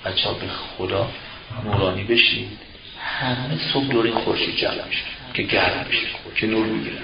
بچه ها به خدا نورانی بشید، همه صبح دوره خورشید جمع میشه که گرم بشه که نور میگیرن.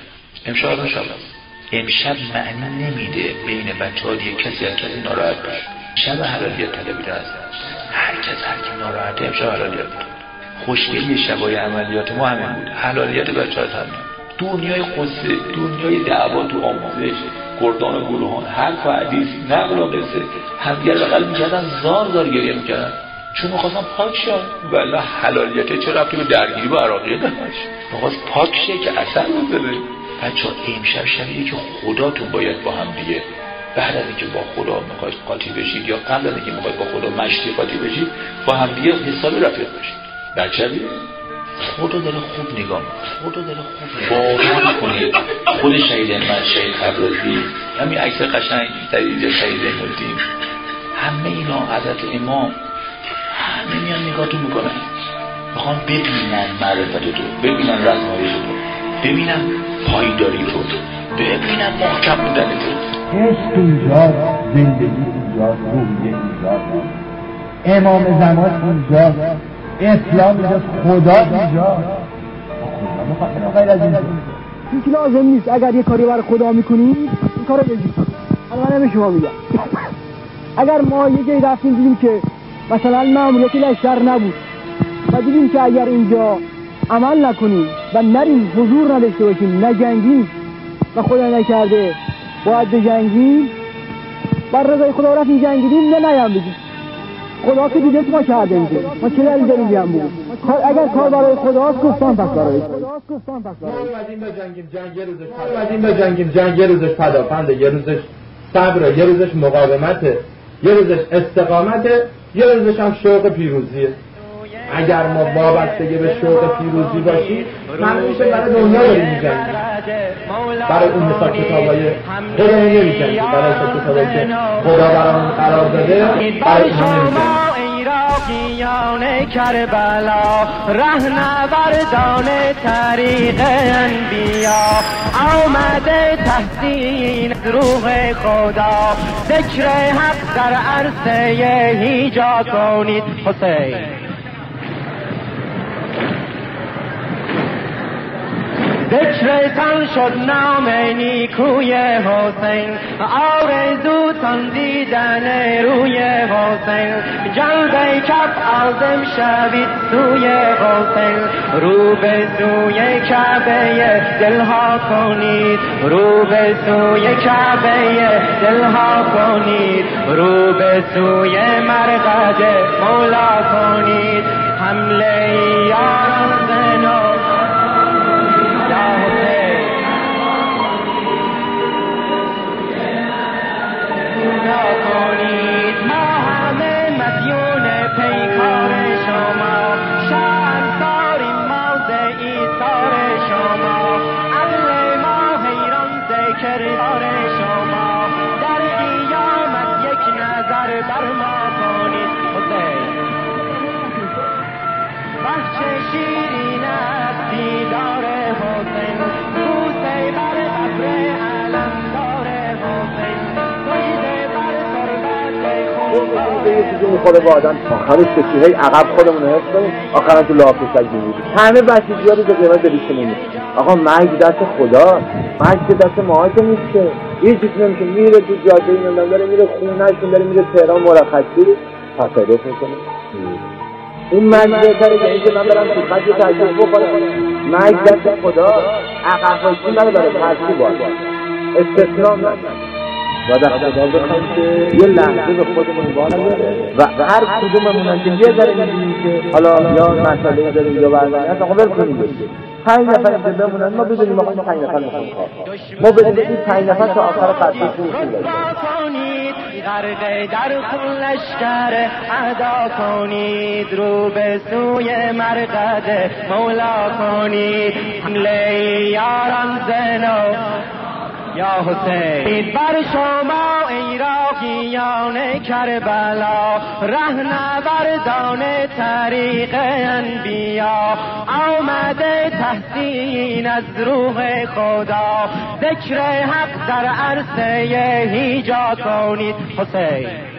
امشب معنی نمیده بین بچه ها دیگه کسی از کسی ناراحت بشه. شب حلالیت طلبیده هست، هر کی ناراحته امشب حلالیت بود. خوشگلی شبای عملیات ما همین بود، حلالیت بچه ها همین. دنیای قصه، دنیای دعوا تو آموزش، گردان و گروهان، حرف و حدیث، نقل و قصه، همدیگر بغل میکردن، زار گریه میکردن چون میخواستن پاک شن. والله حلالیت چه ربطی به درگیری با عراقیه داشت؟ میخواست پاک شه که اثر بذاره. بچه‌ها امشب شبیه که خداتون باید با هم دیگه بعد از اینکه با خدا میخواید قاطی بشید یا قبل از اینکه میخواید با خدا مشتی قاطی بشید با هم دیگه حساب رفیق بشید. بچه‌بی خدا داره خوب نگاه میکنه، باور کنید. خود شهید من، شهید تبرزی، همین عکس قشنگ در شهید الدین، همه اینا حضرت امام، همه میان نگاهتون میکنن، میخوان ببینن معرفت تو، ببینن رزمایش تو، ببینن پایداری تو، ببینن محکم بودن تو. عشق اینجاست، زندگی اینجاست، روحیه اینجاست، امام زمان اینجاست، اسلام اینجاست، خدا اینجاست. خدا میخواد غیر از این که لازم نیست. اگر یه کاری برای خدا میکنید این کارو بگید. من به شما میگم اگر ما یه جایی رفتیم دیدیم که مثلا ماموریت لشکر نبود و دیدیم که اگر اینجا عمل نکنیم و نریم حضور نداشته باشیم، نجنگیم و خدا نکرده باید بجنگیم، بر رضای خدا رفتیم جنگیدیم، نه نیم بگیم خدا که دیده ما کرده میده، ما چه دلیل داریم بیام بگیم؟ اگر کار برای خداست گفتم پس برای اومدیم بجنگیم جنگ یه روزش پدافنده، یه روزش صبره، یه روزش مقاومته، یه روزش استقامته، یه روزش هم شوق پیروزیه. اگر ما وابستگی به شوق پیروزی باشیم معنی میشه برای دنیا داریم میجنگیم، برای اون حساب کتابای خدا نمیجنگیم، برای حساب کتابایی که خدا برامون قرار داده برای اون نمیجنگیم. عراقیان کربلا رهنوردان طریق انبیا آمده تحسین روح خدا ذکر حق در عرصه هیجا کنید. حسین ذکرتان شد نام نیکوی حسین، آرزوتان دیدن روی حسین، جلوه کف عازم شوید سوی حسین، رو به سوی کعبه دلها کنید، رو به سوی کعبه دلها کنید، رو به سوی مرقد مولا کنید. حمله یاران زنو کنید، ما همه مدیون پیکار شما، شهنشاریم ما ز ایثار شما، عقل ما حیران ز کردار شما، در قیامت یک نظر بر ما کنید. حسین بخش شیرین است دیدار حسین، بوسه بر قبر علمدار حسین، یه چیزی میخوره با آدم آخرش که هی عقب خودمون رو حفظ کنیم، آخرش تو لاف سگ می‌مونیم. همه بسیجی‌ها رو به قیمت دویست نمی‌کنیم. آقا مرگ دست خدا، مرگ که دست ما که نیست. یه چیزی نمیشه میره تو جاده اینا داره میره خونه‌شون داره میره تهران مرخصی تصادف می‌کنه. اون مرگ بهتره که اینکه من برم تو خط تجربه بکنم. مرگ دست خدا، عقب وایسی برای ترسی باید. استسلام نداره. و در خدا بخوایم که یه لحظه به خودمون بارم و هر کدوممون که یه ذره می‌بینیم که حالا یا مسئله داریم یا برنامه هست آقا ول کنیم 5 نفر که بمونن ما بدونیم آقا این 5 نفر می‌خوام کار ما بدونیم این 5 نفر تا آخر قضیهشون می‌کنیم. غرق در خون لشکر ادا کنید، رو به سوی مرقد مولا کنید. حمله یاران زنو یا حسین بر شما عراقیان کربلا، رهنوردان طریق انبیا، آمده تحسین از روح خدا، ذکر حق در عرصه هیجا کنید. حسین